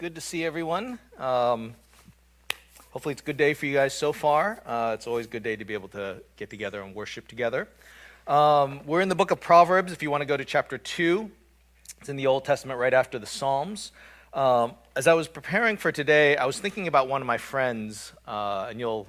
Good to see everyone. Hopefully it's a good day for you guys so far. It's always a good day to be able to get together and worship together. We're in the book of Proverbs, if you want to go to chapter 2. It's in the Old Testament right after the Psalms. As I was preparing for today, I was thinking about one of my friends, and you'll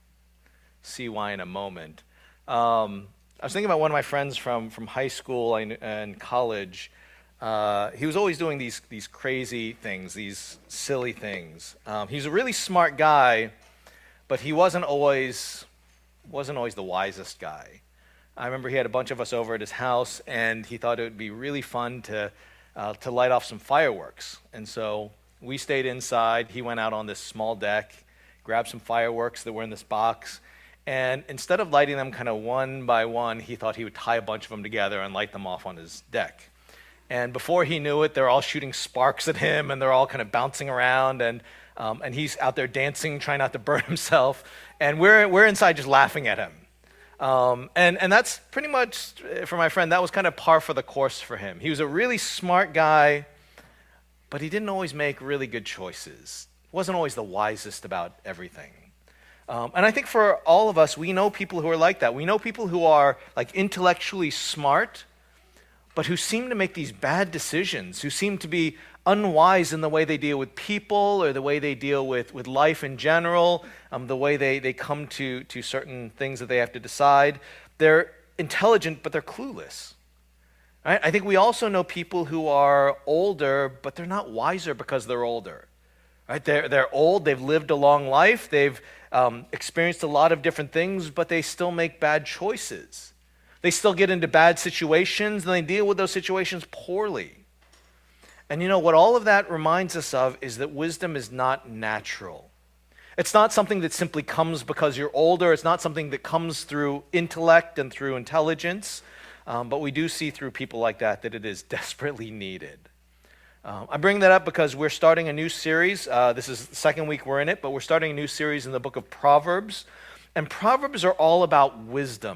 see why in a moment. I was thinking about one of my friends from high school and college. He was always doing these crazy things, these silly things. He's a really smart guy, but he wasn't always the wisest guy. I remember he had a bunch of us over at his house, and he thought it would be really fun to light off some fireworks. And so we stayed inside. He went out on this small deck, grabbed some fireworks that were in this box, and instead of lighting them kind of one by one, he thought he would tie a bunch of them together and light them off on his deck. And before he knew it, they're all shooting sparks at him, and they're all kind of bouncing around, and he's out there dancing, trying not to burn himself. And we're inside just laughing at him. And that's pretty much, for my friend, that was kind of par for the course for him. He was a really smart guy, but he didn't always make really good choices. Wasn't always the wisest about everything. And I think for all of us, we know people who are like that. We know people who are like intellectually smart, but who seem to make these bad decisions, who seem to be unwise in the way they deal with people or the way they deal with life in general, the way they come to certain things that they have to decide. They're intelligent, but they're clueless. Right? I think we also know people who are older, but they're not wiser because they're older. Right? They're old, they've lived a long life, they've experienced a lot of different things, but they still make bad choices. They still get into bad situations, and they deal with those situations poorly. And you know, what all of that reminds us of is that wisdom is not natural. It's not something that simply comes because you're older. It's not something that comes through intellect and through intelligence. But we do see through people like that it is desperately needed. I bring that up because we're starting a new series. This is the second week we're in it, but we're starting a new series in the book of Proverbs. And Proverbs are all about wisdom.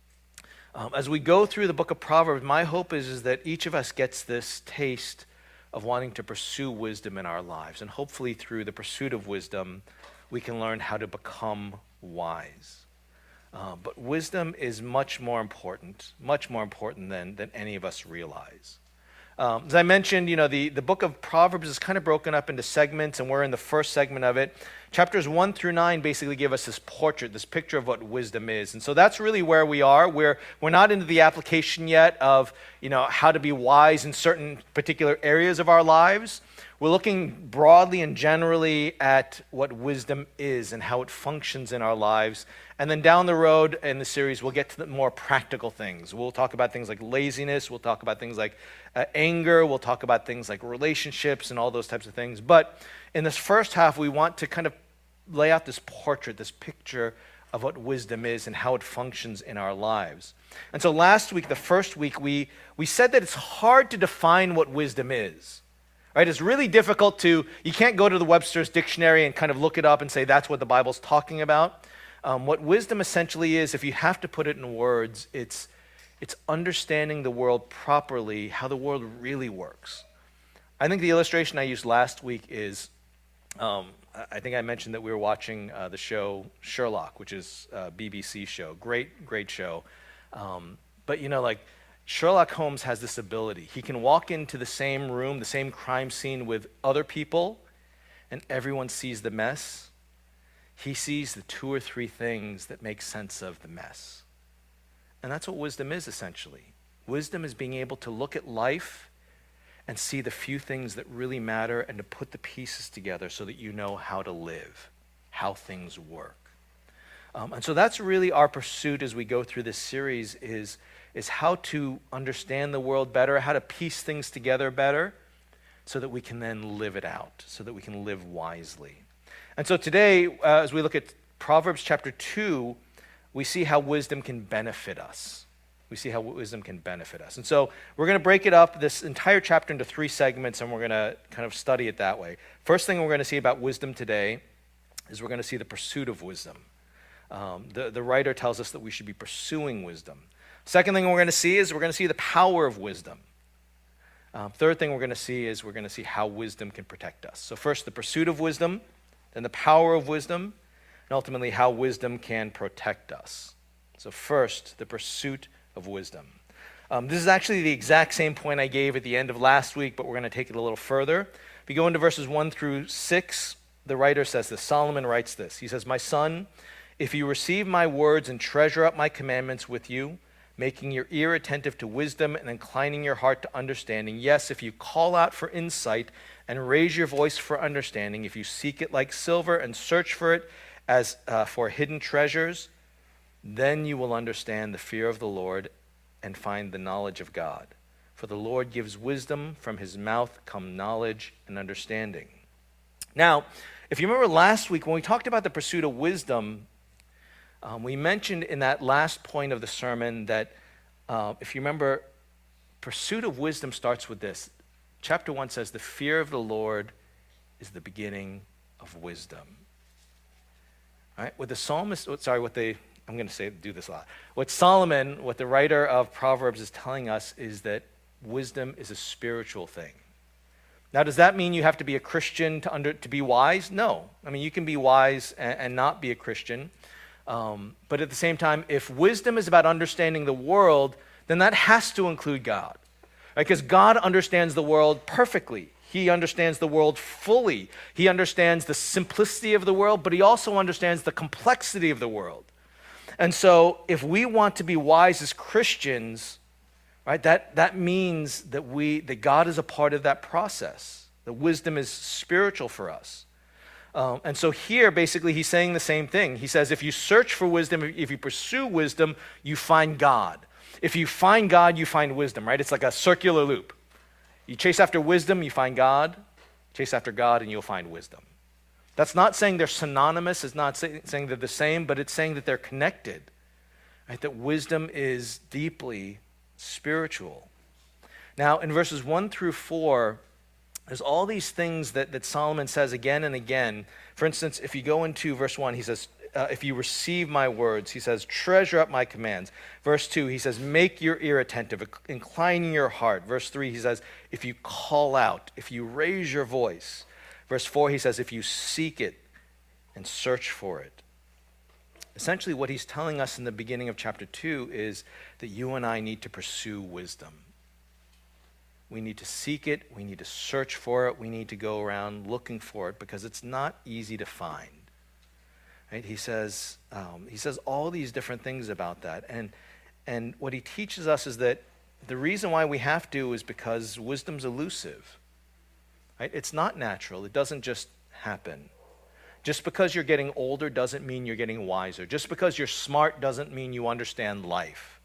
As we go through the book of Proverbs, my hope is that each of us gets this taste of wanting to pursue wisdom in our lives. And hopefully through the pursuit of wisdom, we can learn how to become wise. But wisdom is much more important than any of us realize. As I mentioned, the book of Proverbs is kind of broken up into segments, and we're in the first segment of it. Chapters 1 through 9 basically give us this portrait, this picture of what wisdom is. And so that's really where we are. We're not into the application yet of, how to be wise in certain particular areas of our lives. We're looking broadly and generally at what wisdom is and how it functions in our lives. And then down the road in the series, we'll get to the more practical things. We'll talk about things like laziness. We'll talk about things like anger. We'll talk about things like relationships and all those types of things. But in this first half, we want to kind of lay out this portrait, this picture of what wisdom is and how it functions in our lives. And so last week, the first week, we said that it's hard to define what wisdom is. Right? It's really difficult you can't go to the Webster's dictionary and kind of look it up and say that's what the Bible's talking about. What wisdom essentially is, if you have to put it in words, it's understanding the world properly, how the world really works. I think the illustration I used last week is, I think I mentioned that we were watching the show Sherlock, which is a BBC show. Great show. But Sherlock Holmes has this ability. He can walk into the same room, the same crime scene with other people, and everyone sees the mess. He sees the 2 or 3 things that make sense of the mess. And that's what wisdom is, essentially. Wisdom is being able to look at life and see the few things that really matter and to put the pieces together so that you know how to live, how things work. And so that's really our pursuit as we go through this series is how to understand the world better, how to piece things together better so that we can then live it out, so that we can live wisely. And so today, as we look at Proverbs chapter 2, we see how wisdom can benefit us. And so we're going to break it up, this entire chapter, into 3 segments, and we're going to kind of study it that way. First thing we're going to see about wisdom today is we're going to see the pursuit of wisdom. The writer tells us that we should be pursuing wisdom. Second thing we're going to see is we're going to see the power of wisdom. Third thing we're going to see is we're going to see how wisdom can protect us. So first, the pursuit of wisdom, then the power of wisdom, and ultimately how wisdom can protect us. So first, the pursuit of wisdom. This is actually the exact same point I gave at the end of last week, but we're going to take it a little further. If you go into verses 1 through 6, the writer says this. Solomon writes this. He says, "My son, if you receive my words and treasure up my commandments with you, making your ear attentive to wisdom and inclining your heart to understanding, yes, if you call out for insight and raise your voice for understanding, if you seek it like silver and search for it as for hidden treasures, then you will understand the fear of the Lord and find the knowledge of God. For the Lord gives wisdom, from his mouth come knowledge and understanding." Now, if you remember last week when we talked about the pursuit of wisdom, we mentioned in that last point of the sermon that, if you remember, pursuit of wisdom starts with this. Chapter 1 says, "The fear of the Lord is the beginning of wisdom." All right? What the psalmist, I'm going to do this a lot. What Solomon, what the writer of Proverbs is telling us is that wisdom is a spiritual thing. Now, does that mean you have to be a Christian to be wise? No. I mean, you can be wise and not be a Christian. But at the same time, if wisdom is about understanding the world, then that has to include God. Right? Because God understands the world perfectly. He understands the world fully. He understands the simplicity of the world, but he also understands the complexity of the world. And so if we want to be wise as Christians, right, that means that God is a part of that process. That wisdom is spiritual for us. And so here, basically, he's saying the same thing. He says, if you search for wisdom, if you pursue wisdom, you find God. If you find God, you find wisdom, right? It's like a circular loop. You chase after wisdom, you find God. Chase after God, and you'll find wisdom. That's not saying they're synonymous. It's not saying they're the same, but it's saying that they're connected. Right? That wisdom is deeply spiritual. Now, in verses 1 through 4, there's all these things that Solomon says again and again. For instance, if you go into verse 1, he says, if you receive my words, he says, treasure up my commands. Verse 2, he says, make your ear attentive, incline your heart. Verse 3, he says, if you call out, if you raise your voice. Verse 4, he says, if you seek it and search for it. Essentially, what he's telling us in the beginning of chapter 2 is that you and I need to pursue wisdom. We need to seek it. We need to search for it. We need to go around looking for it because it's not easy to find. Right? He says all these different things about that. And what he teaches us is that the reason why we have to is because wisdom's elusive. Right? It's not natural. It doesn't just happen. Just because you're getting older doesn't mean you're getting wiser. Just because you're smart doesn't mean you understand life.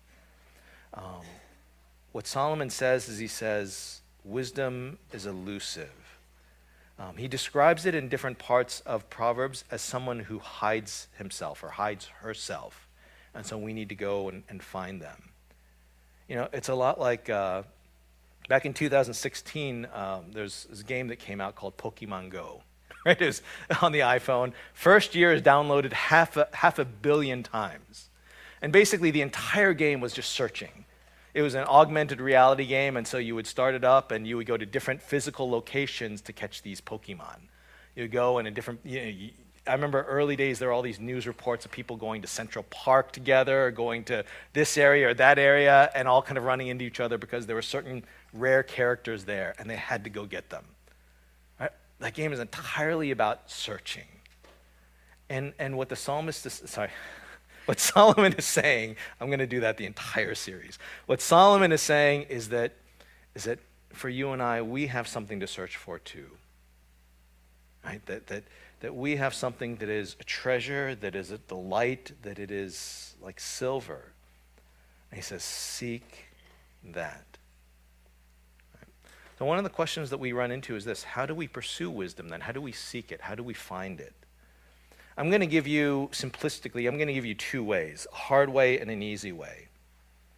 What Solomon says is he says, wisdom is elusive. He describes it in different parts of Proverbs as someone who hides himself or hides herself. And so we need to go and find them. You know, it's a lot like back in 2016, there's this game that came out called Pokemon Go. Right? It was on the iPhone. First year is downloaded half a billion times. And basically the entire game was just searching. It was an augmented reality game, and so you would start it up, and you would go to different physical locations to catch these Pokemon. You would go in a different, I remember early days, there were all these news reports of people going to Central Park together, or going to this area or that area, and all kind of running into each other because there were certain rare characters there, and they had to go get them. Right? That game is entirely about searching. And what the psalmist is, what Solomon is saying, I'm going to do that the entire series. What Solomon is saying is that for you and I, we have something to search for too. Right? That we have something that is a treasure, that is a delight, that it is like silver. And he says, seek that. Right? So one of the questions that we run into is this: how do we pursue wisdom then? How do we seek it? How do we find it? I'm going to give you, simplistically, I'm going to give you two ways, a hard way and an easy way.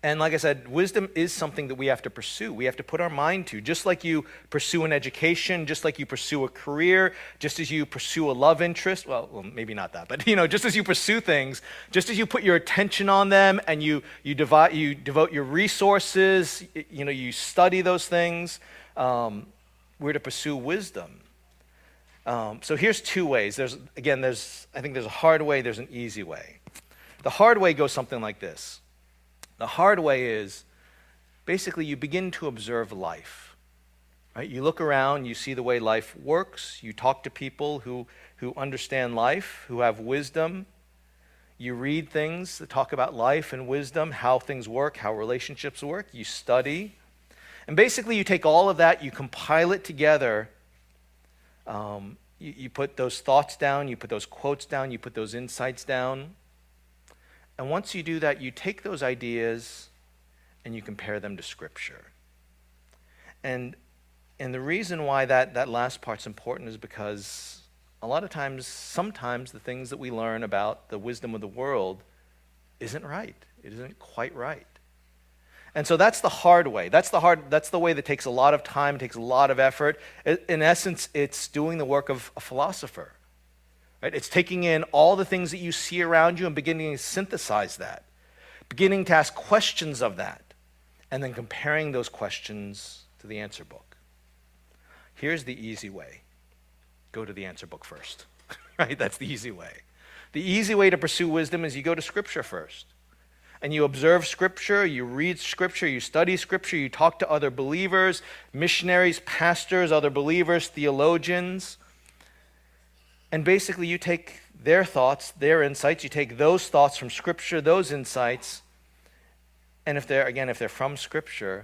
And like I said, wisdom is something that we have to pursue. We have to put our mind to. Just like you pursue an education, just like you pursue a career, just as you pursue a love interest, well maybe not that, but just as you pursue things, just as you put your attention on them and you devote your resources, you study those things, we're to pursue wisdom. So here's two ways. I think there's a hard way, there's an easy way. The hard way goes something like this. The hard way is basically you begin to observe life. Right? You look around, you see the way life works, you talk to people who understand life, who have wisdom. You read things that talk about life and wisdom, how things work, how relationships work. You study. And basically you take all of that, you compile it together. You put those thoughts down, you put those quotes down, you put those insights down. And once you do that, you take those ideas and you compare them to Scripture. And the reason why that last part's important is because a lot of times, sometimes the things that we learn about the wisdom of the world isn't right. It isn't quite right. And so that's the hard way. That's the way that takes a lot of time, takes a lot of effort. In essence, it's doing the work of a philosopher. Right? It's taking in all the things that you see around you and beginning to synthesize that, beginning to ask questions of that, and then comparing those questions to the answer book. Here's the easy way. Go to the answer book first. Right? That's the easy way. The easy way to pursue wisdom is you go to Scripture first. And you observe Scripture, you read Scripture, you study Scripture, you talk to other believers, missionaries, pastors, other believers, theologians. And basically you take their thoughts, their insights, you take those thoughts from Scripture, those insights, and if they're from Scripture,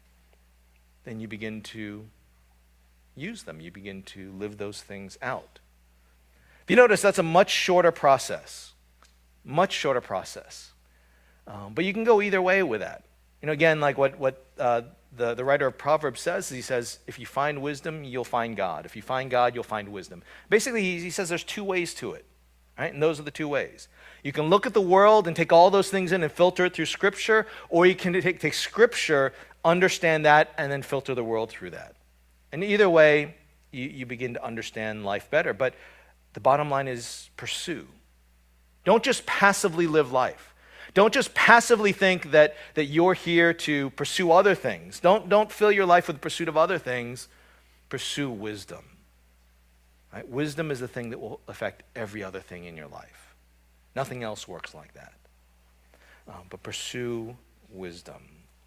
then you begin to use them. You begin to live those things out. If you notice, that's a much shorter process. Much shorter process. But you can go either way with that. Again, like what the writer of Proverbs says, he says, if you find wisdom, you'll find God. If you find God, you'll find wisdom. Basically, he says there's two ways to it, right? And those are the two ways. You can look at the world and take all those things in and filter it through Scripture, or you can take Scripture, understand that, and then filter the world through that. And either way, you begin to understand life better. But the bottom line is pursue. Don't just passively live life. Don't just passively think that you're here to pursue other things. Don't fill your life with the pursuit of other things. Pursue wisdom. Right? Wisdom is the thing that will affect every other thing in your life. Nothing else works like that. But pursue wisdom.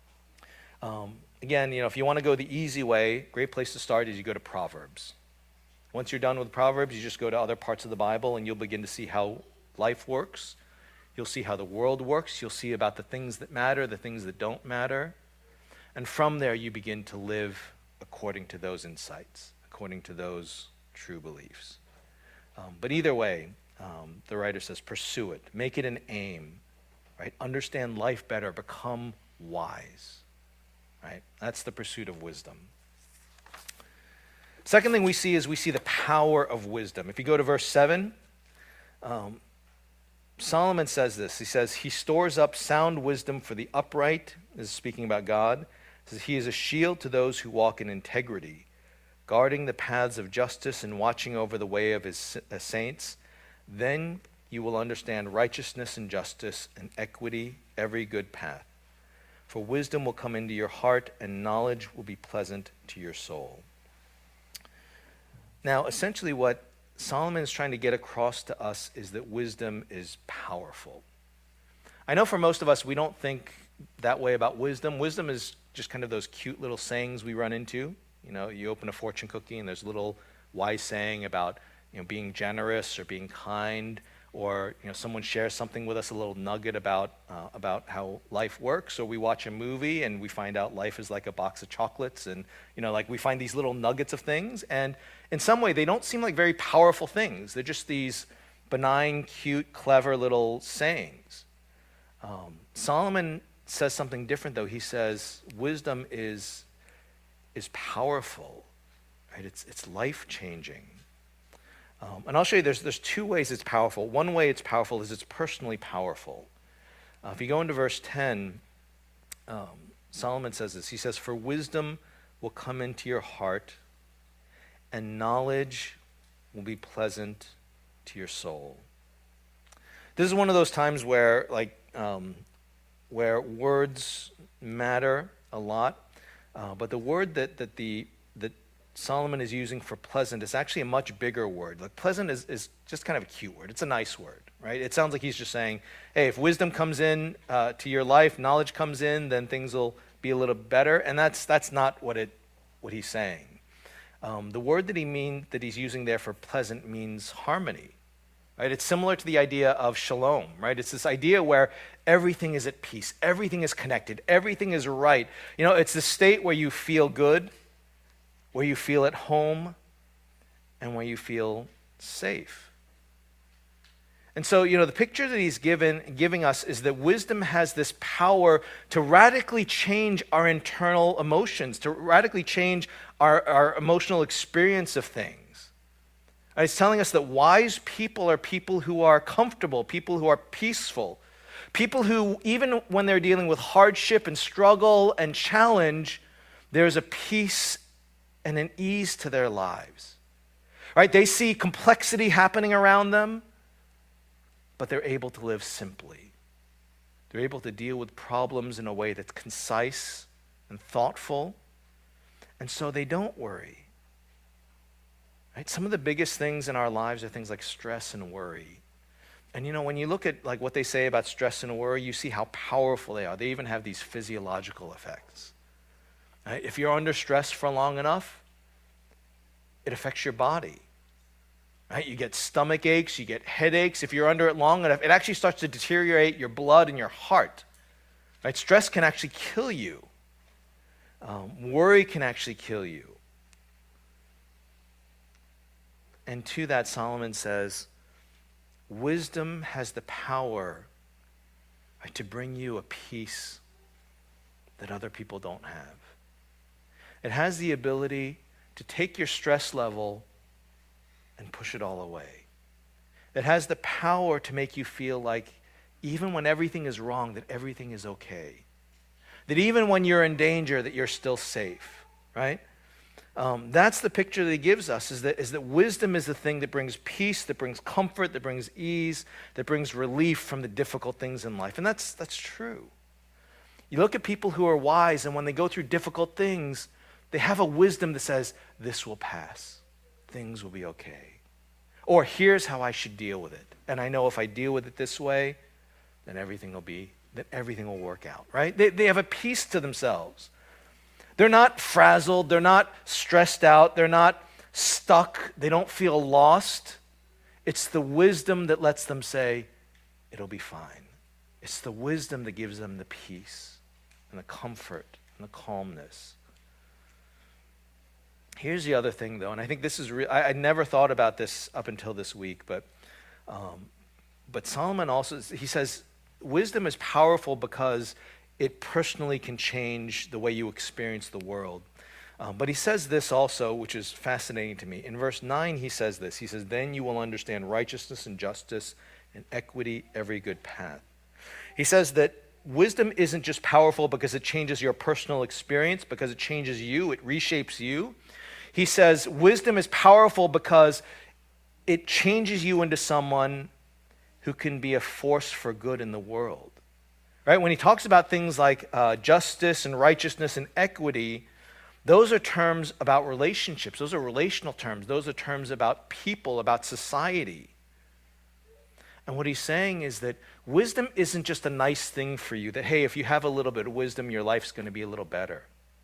Again, if you want to go the easy way, great place to start is you go to Proverbs. Once you're done with Proverbs, you just go to other parts of the Bible and you'll begin to see how life works. You'll see how the world works. You'll see about the things that matter, the things that don't matter. And from there, you begin to live according to those insights, according to those true beliefs. But either way, the writer says, pursue it. Make it an aim. Right? Understand life better. Become wise. Right? That's the pursuit of wisdom. Second thing we see is we see the power of wisdom. If you go to verse 7, Solomon says this. He says, he stores up sound wisdom for the upright. This is speaking about God. He says, he is a shield to those who walk in integrity, guarding the paths of justice and watching over the way of his saints. Then you will understand righteousness and justice and equity, every good path. For wisdom will come into your heart and knowledge will be pleasant to your soul. Now, essentially what Solomon is trying to get across to us is that wisdom is powerful. I know for most of us, we don't think that way about wisdom. Wisdom is just kind of those cute little sayings we run into. You open a fortune cookie and there's a little wise saying about being generous or being kind, or someone shares something with us, a little nugget about how life works, or we watch a movie and we find out life is like a box of chocolates, and we find these little nuggets of things, and in some way they don't seem like very powerful things. They're just these benign, cute, clever little sayings. Solomon says something different though. He says wisdom is powerful, right? It's life-changing. And I'll show you there's two ways it's powerful. One way it's powerful is it's personally powerful. If you go into verse 10, Solomon says this. He says, "For wisdom will come into your heart, and knowledge will be pleasant to your soul." This is one of those times where, where words matter a lot, but the word that Solomon is using for pleasant is actually a much bigger word. Like pleasant is just kind of a cute word. It's a nice word, right? It sounds like he's just saying, hey, if wisdom comes in to your life, knowledge comes in, then things will be a little better. And that's not what he's saying. The word that he's using there for pleasant means harmony. Right? It's similar to the idea of shalom, right? It's this idea where everything is at peace, everything is connected, everything is right. You know, it's the state where you feel good, where you feel at home, and where you feel safe. And so, the picture that he's giving us is that wisdom has this power to radically change our internal emotions, to radically change our emotional experience of things. And it's telling us that wise people are people who are comfortable, people who are peaceful, people who, even when they're dealing with hardship and struggle and challenge, there's a peace and an ease to their lives. Right? They see complexity happening around them, but they're able to live simply. They're able to deal with problems in a way that's concise and thoughtful, and so they don't worry. Right? Some of the biggest things in our lives are things like stress and worry. And when you look at what they say about stress and worry, you see how powerful they are. They even have these physiological effects. Right? If you're under stress for long enough, it affects your body. Right? You get stomach aches, you get headaches. If you're under it long enough, it actually starts to deteriorate your blood and your heart. Right? Stress can actually kill you. Worry can actually kill you. And to that, Solomon says, wisdom has the power to bring you a peace that other people don't have. It has the ability to take your stress level and push it all away. It has the power to make you feel like even when everything is wrong, that everything is okay. That even when you're in danger, that you're still safe, right? That's the picture that he gives us, is that wisdom is the thing that brings peace, that brings comfort, that brings ease, that brings relief from the difficult things in life. And that's true. You look at people who are wise, and when they go through difficult things, they have a wisdom that says, this will pass. Things will be okay. Or here's how I should deal with it. And I know if I deal with it this way, then everything will work out, right? They have a peace to themselves. They're not frazzled, they're not stressed out, they're not stuck, they don't feel lost. It's the wisdom that lets them say, it'll be fine. It's the wisdom that gives them the peace and the comfort and the calmness. Here's the other thing, though, and I think this is I never thought about this up until this week, but Solomon also, he says, wisdom is powerful because it personally can change the way you experience the world. But he says this also, which is fascinating to me. In verse 9, he says this. He says, then you will understand righteousness and justice and equity, every good path. He says that wisdom isn't just powerful because it changes your personal experience, because it changes you, it reshapes you. He says wisdom is powerful because it changes you into someone who can be a force for good in the world. Right? When he talks about things like justice and righteousness and equity, those are terms about relationships. Those are relational terms. Those are terms about people, about society. And what he's saying is that wisdom isn't just a nice thing for you, that, hey, if you have a little bit of wisdom, your life's going to be a little better.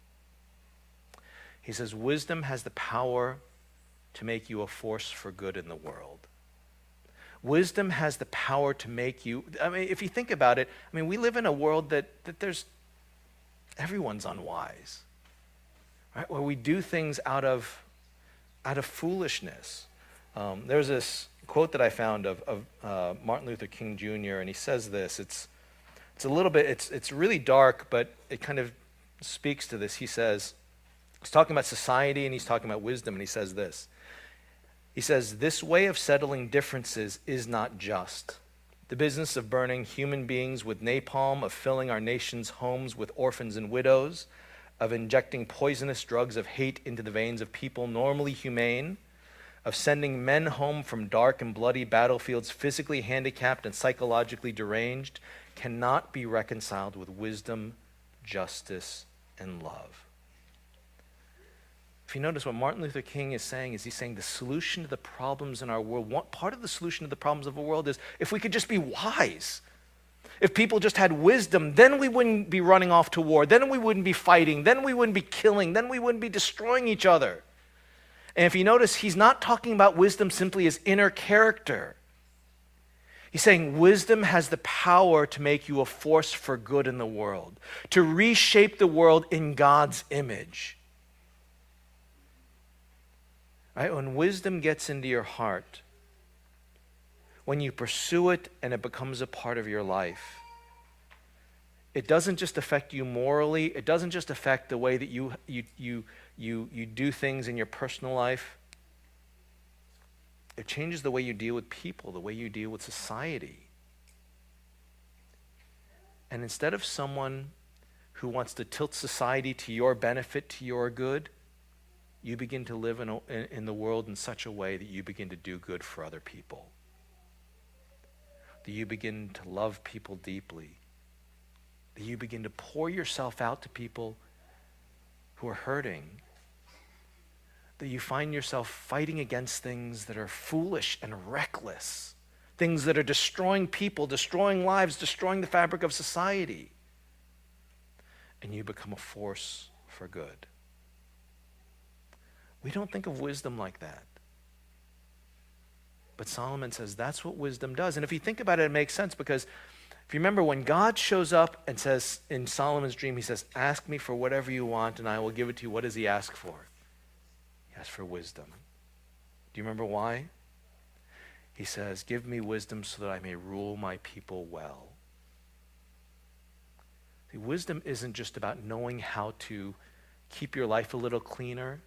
He says wisdom has the power to make you a force for good in the world. Wisdom has the power to make you, if you think about it, we live in a world that everyone's unwise, right? Where we do things out of foolishness. There's this quote that I found of Martin Luther King Jr., and he says this. It's a little bit, it's really dark, but it kind of speaks to this. He says, he's talking about society and he's talking about wisdom, and he says this. He says, this way of settling differences is not just. The business of burning human beings with napalm, of filling our nation's homes with orphans and widows, of injecting poisonous drugs of hate into the veins of people normally humane, of sending men home from dark and bloody battlefields physically handicapped and psychologically deranged, cannot be reconciled with wisdom, justice, and love. If you notice what Martin Luther King is saying, is he's saying the solution to the problems in our world, part of the solution to the problems of the world is if we could just be wise. If people just had wisdom, then we wouldn't be running off to war, then we wouldn't be fighting, then we wouldn't be killing, then we wouldn't be destroying each other. And if you notice, he's not talking about wisdom simply as inner character. He's saying wisdom has the power to make you a force for good in the world, to reshape the world in God's image. Right? When wisdom gets into your heart, when you pursue it and it becomes a part of your life, it doesn't just affect you morally, it doesn't just affect the way that you do things in your personal life. It changes the way you deal with people, the way you deal with society. And instead of someone who wants to tilt society to your benefit, to your good, you begin to live in the world in such a way that you begin to do good for other people. That you begin to love people deeply. That you begin to pour yourself out to people who are hurting. That you find yourself fighting against things that are foolish and reckless. Things that are destroying people, destroying lives, destroying the fabric of society. And you become a force for good. We don't think of wisdom like that. But Solomon says that's what wisdom does. And if you think about it, it makes sense, because if you remember when God shows up and says in Solomon's dream, he says, ask me for whatever you want and I will give it to you. What does he ask for? He asks for wisdom. Do you remember why? He says, give me wisdom so that I may rule my people well. See, wisdom isn't just about knowing how to keep your life a little cleaner.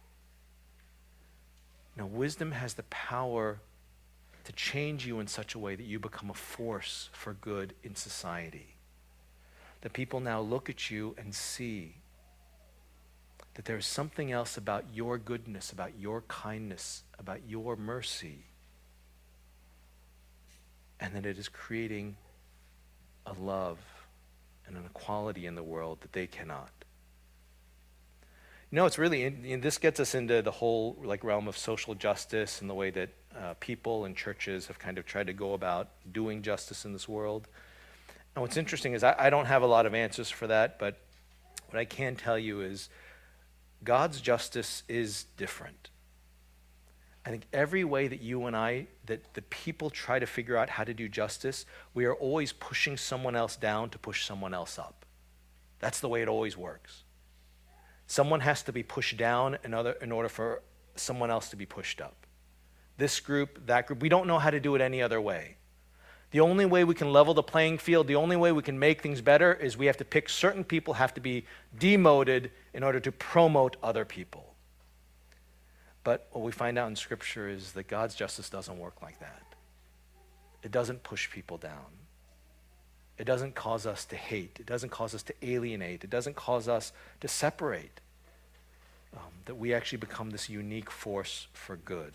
No, wisdom has the power to change you in such a way that you become a force for good in society. That people now look at you and see that there's something else about your goodness, about your kindness, about your mercy, and that it is creating a love and an equality in the world that they cannot. You know, it's really, this gets us into the whole realm of social justice and the way that people and churches have kind of tried to go about doing justice in this world. And what's interesting is I don't have a lot of answers for that, but what I can tell you is God's justice is different. I think every way that you and I, that the people try to figure out how to do justice, we are always pushing someone else down to push someone else up. That's the way it always works. Someone has to be pushed down in order for someone else to be pushed up. This group, that group, we don't know how to do it any other way. The only way we can level the playing field, the only way we can make things better is we have to pick certain people, have to be demoted in order to promote other people. But what we find out in Scripture is that God's justice doesn't work like that. It doesn't push people down. It doesn't cause us to hate. It doesn't cause us to alienate. It doesn't cause us to separate. That we actually become this unique force for good.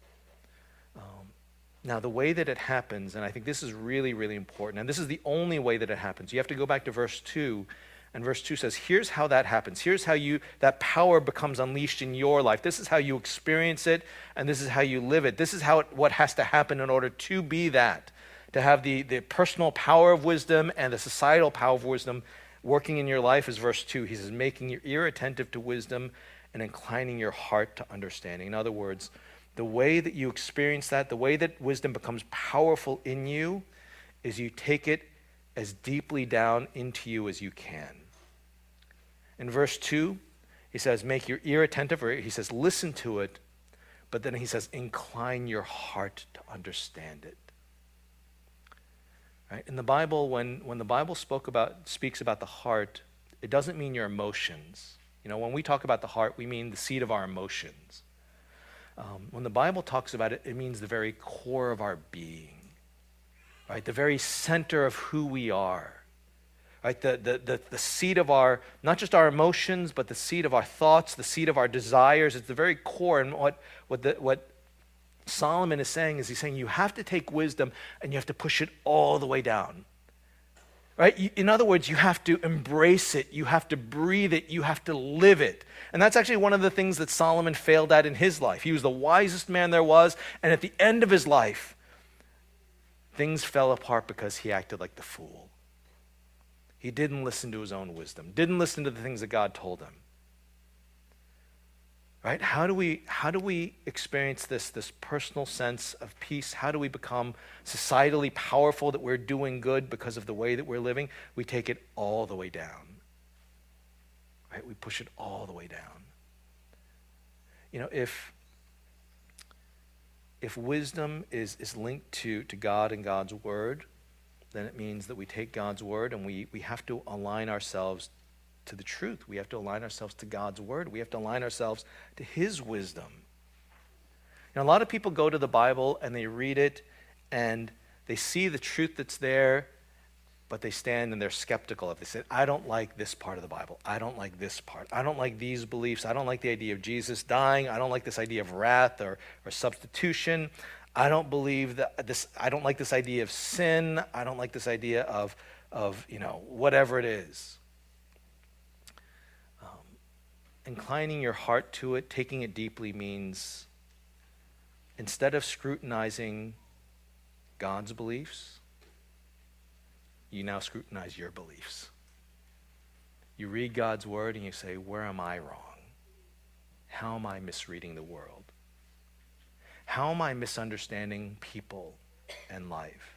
Now, the way that it happens, and I think this is really, really important, and this is the only way that it happens. You have to go back to verse 2, and verse 2 says, here's how that happens. Here's how that power becomes unleashed in your life. This is how you experience it, and this is how you live it. This is what has to happen in order to be that. To have the personal power of wisdom and the societal power of wisdom working in your life is verse 2. He says, making your ear attentive to wisdom and inclining your heart to understanding. In other words, the way that you experience that, the way that wisdom becomes powerful in you, is you take it as deeply down into you as you can. In verse 2, he says, make your ear attentive, or he says, listen to it, but then he says, incline your heart to understand it. Right? In the Bible, when the Bible speaks about the heart, it doesn't mean your emotions. You know, when we talk about the heart, we mean the seat of our emotions. When the Bible talks about it, it means the very core of our being. right? The very center of who we are, right? The seat of our, not just our emotions, but the seat of our thoughts, the seat of our desires. It's the very core. And what Solomon is saying is he's saying you have to take wisdom and you have to push it all the way down. Right? In other words, you have to embrace it, you have to breathe it, you have to live it. And that's actually one of the things that Solomon failed at in his life. He was the wisest man there was, and at the end of his life, things fell apart because he acted like the fool. He didn't listen to his own wisdom, didn't listen to the things that God told him. Right? How do we experience this personal sense of peace? How do we become societally powerful, that we're doing good because of the way that we're living? We take it all the way down. Right? We push it all the way down. You know, if wisdom is linked to God and God's word, then it means that we take God's word and we have to align ourselves to the truth. We have to align ourselves to God's word. We have to align ourselves to his wisdom. You know, a lot of people go to the Bible and they read it and they see the truth that's there, but they stand and they're skeptical of it. They say, I don't like this part of the Bible. I don't like this part. I don't like these beliefs. I don't like the idea of Jesus dying. I don't like this idea of wrath or substitution. I don't believe that this, I don't like this idea of sin. I don't like this idea of whatever it is. Inclining your heart to it, taking it deeply, means instead of scrutinizing God's beliefs, you now scrutinize your beliefs. You read God's word and you say, where am I wrong? How am I misreading the world? How am I misunderstanding people and life?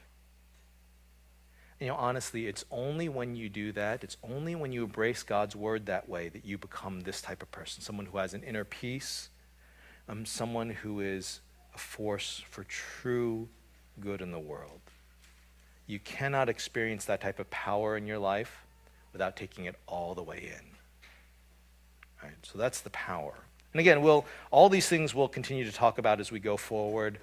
You know, honestly, it's only when you do that, it's only when you embrace God's word that way that you become this type of person, someone who has an inner peace, someone who is a force for true good in the world. You cannot experience that type of power in your life without taking it all the way in. All right, so that's the power. And again, all these things we'll continue to talk about as we go forward.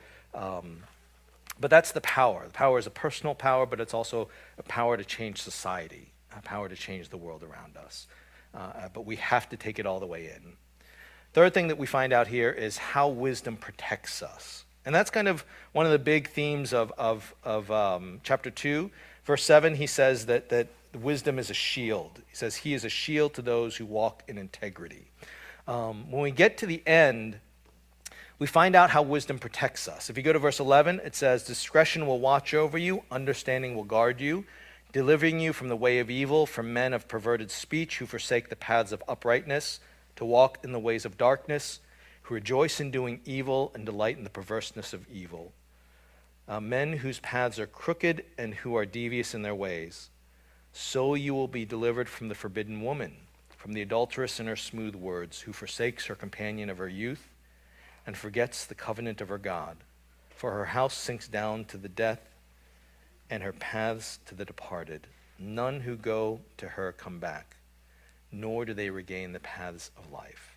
But that's the power. The power is a personal power, but it's also a power to change society, a power to change the world around us. But we have to take it all the way in. Third thing that we find out here is how wisdom protects us. And that's kind of one of the big themes of chapter 2. Verse 7, he says that wisdom is a shield. He says he is a shield to those who walk in integrity. When we get to the end, we find out how wisdom protects us. If you go to verse 11, it says, discretion will watch over you, understanding will guard you, delivering you from the way of evil, from men of perverted speech who forsake the paths of uprightness, to walk in the ways of darkness, who rejoice in doing evil and delight in the perverseness of evil. Men whose paths are crooked and who are devious in their ways. So you will be delivered from the forbidden woman, from the adulteress in her smooth words, who forsakes her companion of her youth, and forgets the covenant of her God. For her house sinks down to the death, and her paths to the departed. None who go to her come back, nor do they regain the paths of life.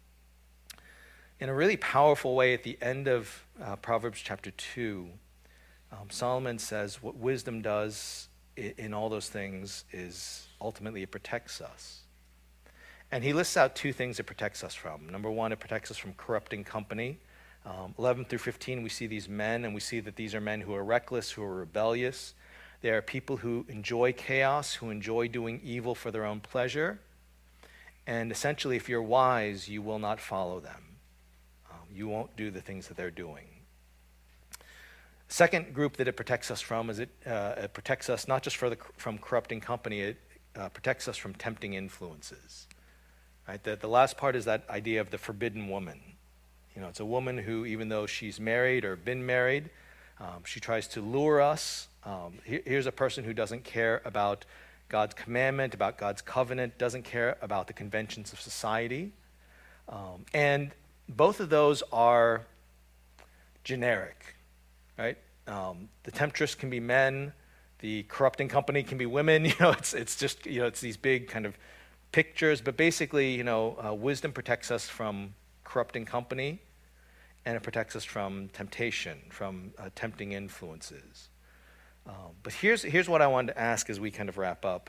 In a really powerful way, at the end of Proverbs chapter 2, Solomon says what wisdom does in all those things is ultimately it protects us. And he lists out two things it protects us from. Number one, it protects us from corrupting company. 11 through 15, we see these men, and we see that these are men who are reckless, who are rebellious. They are people who enjoy chaos, who enjoy doing evil for their own pleasure. And essentially, if you're wise, you will not follow them. You won't do the things that they're doing. Second group that it protects us from is it protects us not just from corrupting company, it protects us from tempting influences. Right? The last part is that idea of the forbidden woman. You know, it's a woman who, even though she's married or been married, she tries to lure us. Here's a person who doesn't care about God's commandment, about God's covenant, doesn't care about the conventions of society. And both of those are generic, right? The temptress can be men, the corrupting company can be women. You know, it's just, you know, it's these big kind of pictures, but basically, you know, wisdom protects us from corrupting company, and it protects us from temptation, from tempting influences. But here's what I wanted to ask as we kind of wrap up.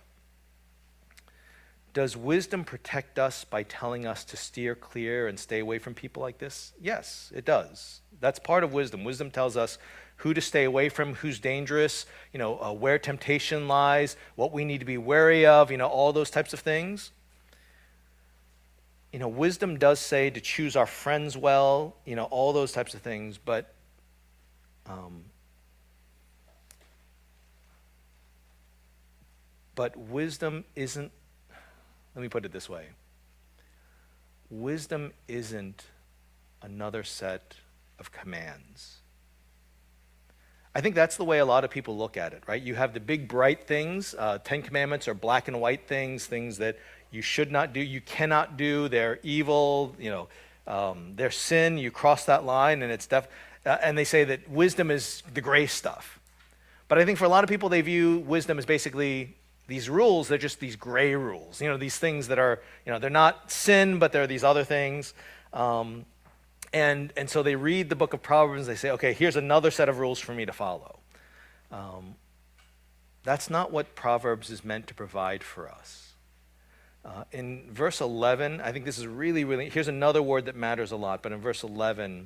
Does wisdom protect us by telling us to steer clear and stay away from people like this? Yes, it does. That's part of wisdom. Wisdom tells us who to stay away from, who's dangerous, where temptation lies, what we need to be wary of, all those types of things. Wisdom does say to choose our friends well, all those types of things, but wisdom isn't, let me put it this way. Wisdom isn't another set of commands. I think that's the way a lot of people look at it, right? You have the big bright things. 10 Commandments are black and white things that you should not do, you cannot do. They're evil, they're sin. You cross that line, and it's and they say that wisdom is the gray stuff. But I think for a lot of people, they view wisdom as basically these rules. They're just these gray rules. These things that are, they're not sin, but they're these other things. And so they read the book of Proverbs, they say, okay, here's another set of rules for me to follow. That's not what Proverbs is meant to provide for us. In verse 11, I think this is really, here's another word that matters a lot, but in verse 11,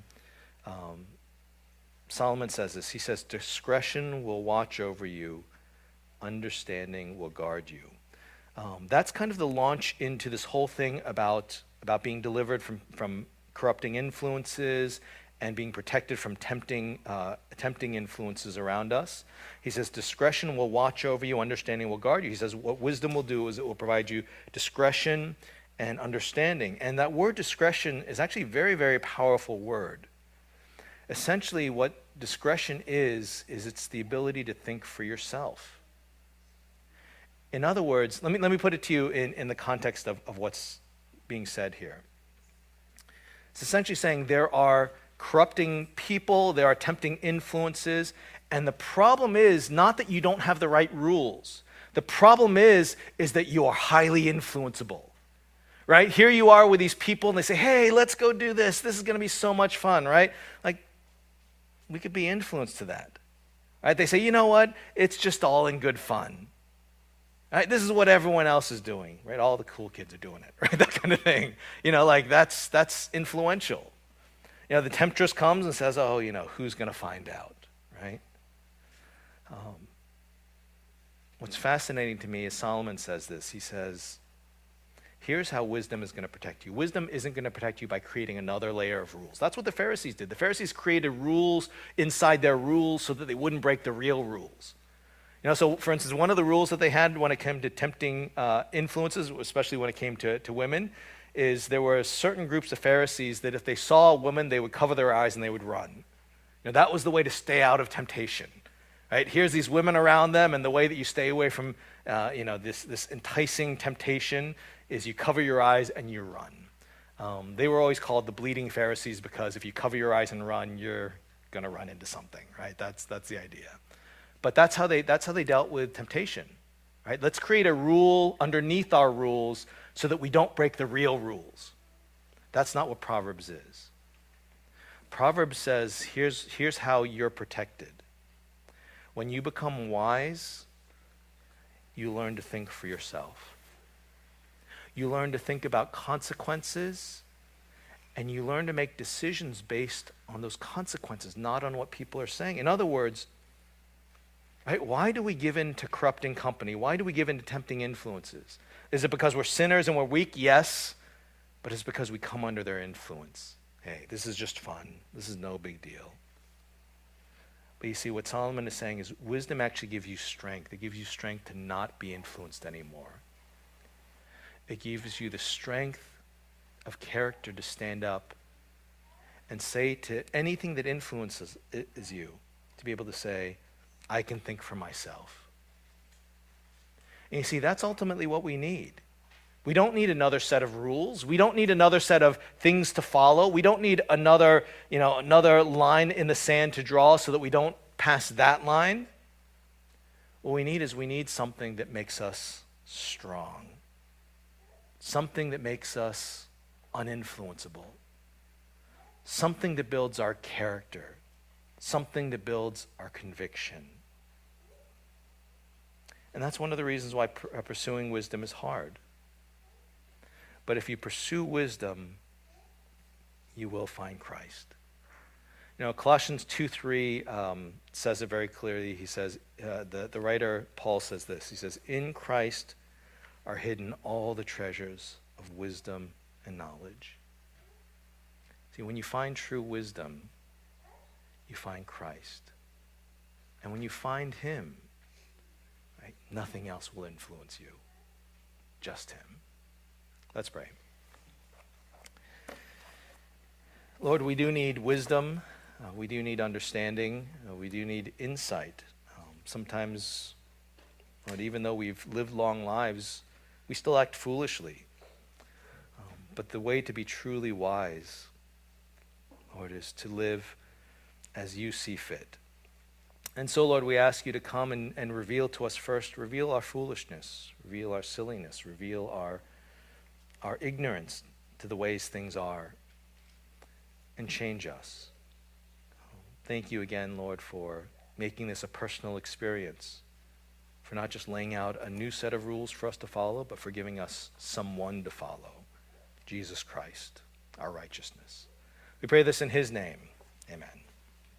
Solomon says this. He says, discretion will watch over you, understanding will guard you. That's kind of the launch into this whole thing about being delivered from corrupting influences and being protected from tempting influences around us. He says, discretion will watch over you, understanding will guard you. He says, what wisdom will do is it will provide you discretion and understanding. And that word discretion is actually a very, very powerful word. Essentially, what discretion is it's the ability to think for yourself. In other words, let me put it to you in the context of what's being said here. It's essentially saying there are corrupting people, there are tempting influences, and the problem is not that you don't have the right rules. The problem is that you are highly influenceable, right? Here you are with these people, and they say, hey, let's go do this. This is going to be so much fun, right? Like, we could be influenced to that, right? They say, you know what? It's just all in good fun. Right? This is what everyone else is doing, right? All the cool kids are doing it, right? That kind of thing. That's influential. The temptress comes and says, oh, who's going to find out, right? What's fascinating to me is Solomon says this. He says, here's how wisdom is going to protect you. Wisdom isn't going to protect you by creating another layer of rules. That's what the Pharisees did. The Pharisees created rules inside their rules so that they wouldn't break the real rules. So for instance, one of the rules that they had when it came to tempting influences, especially when it came to women, is there were certain groups of Pharisees that if they saw a woman, they would cover their eyes and they would run. That was the way to stay out of temptation. Right? Here's these women around them, and the way that you stay away from this enticing temptation is you cover your eyes and you run. They were always called the bleeding Pharisees because if you cover your eyes and run, you're going to run into something. Right? That's the idea. But that's how they dealt with temptation, right? Let's create a rule underneath our rules so that we don't break the real rules. That's not what Proverbs is. Proverbs says, here's how you're protected. When you become wise, you learn to think for yourself. You learn to think about consequences, and you learn to make decisions based on those consequences, not on what people are saying. In other words, right, why do we give in to corrupting company? Why do we give in to tempting influences? Is it because we're sinners and we're weak? Yes, but it's because we come under their influence. Hey, this is just fun. This is no big deal. But you see, what Solomon is saying is wisdom actually gives you strength. It gives you strength to not be influenced anymore. It gives you the strength of character to stand up and say to anything that influences is you, to be able to say, I can think for myself. And you see, that's ultimately what we need. We don't need another set of rules. We don't need another set of things to follow. We don't need another line in the sand to draw so that we don't pass that line. What we need something that makes us strong. Something that makes us uninfluenceable. Something that builds our character. Something that builds our conviction. And that's one of the reasons why pursuing wisdom is hard. But if you pursue wisdom, you will find Christ. Colossians 2:3 says it very clearly. He says, the writer Paul says this. He says, in Christ are hidden all the treasures of wisdom and knowledge. See, when you find true wisdom, you find Christ. And when you find him, right, nothing else will influence you, just him. Let's pray. Lord, we do need wisdom. We do need understanding. We do need insight. Sometimes, Lord, even though we've lived long lives, we still act foolishly. But the way to be truly wise, Lord, is to live as you see fit. And so, Lord, we ask you to come and reveal to us first, reveal our foolishness, reveal our silliness, reveal our ignorance to the ways things are, and change us. Thank you again, Lord, for making this a personal experience, for not just laying out a new set of rules for us to follow, but for giving us someone to follow, Jesus Christ, our righteousness. We pray this in his name. Amen.